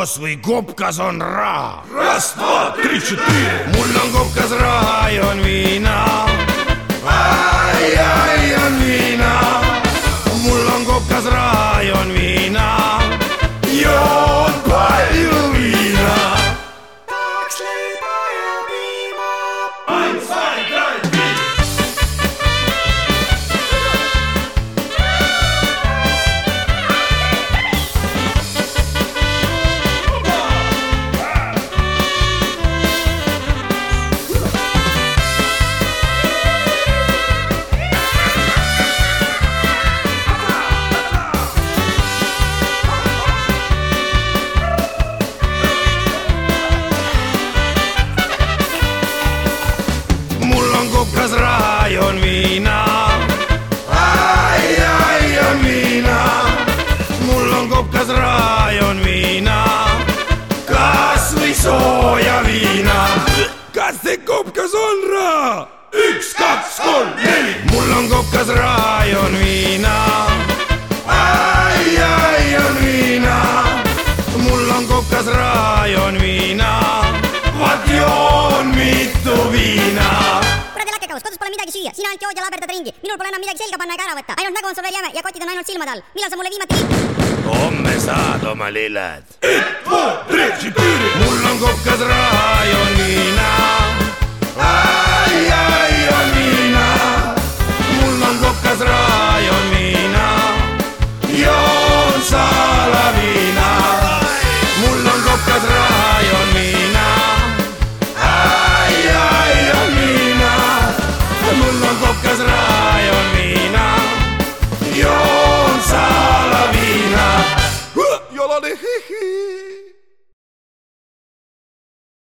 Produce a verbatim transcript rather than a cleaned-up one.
koos või kopkas on raha. Раз, два, три, четыре. Mul on kopkas raha ja on viina. Ai, ai, on viina. Mul on kopkas raha ja on viina. Joon palju viina. Kaks leiba ja piima. Eins, zwei, drei, vier. Kopkas raha ja on viina. Ai, ai, on viina. Mul on kopkas raha ja on viina. Kas või sooja viina. Kas see kopkas on raha? Üks, kaks, kolm, neli. Mul on kopkas raha ja on viina. Ai, ai, on viina. Mul on kopkas raha ja on viina. Vat joon mitu viina. Kodus pole midagi süüa, sina ainult jood ja laberdad ringi. Minul pole enam midagi selga panna ega ära võtta. Ainult nägu on sul veel jäme ja kotid on ainult silmade all. Millal sa mulle viimati liik? Homme saad oma lilled. Et, dva, tri, четыре. Mul on kopkas raha ja on viina. Ai, ai,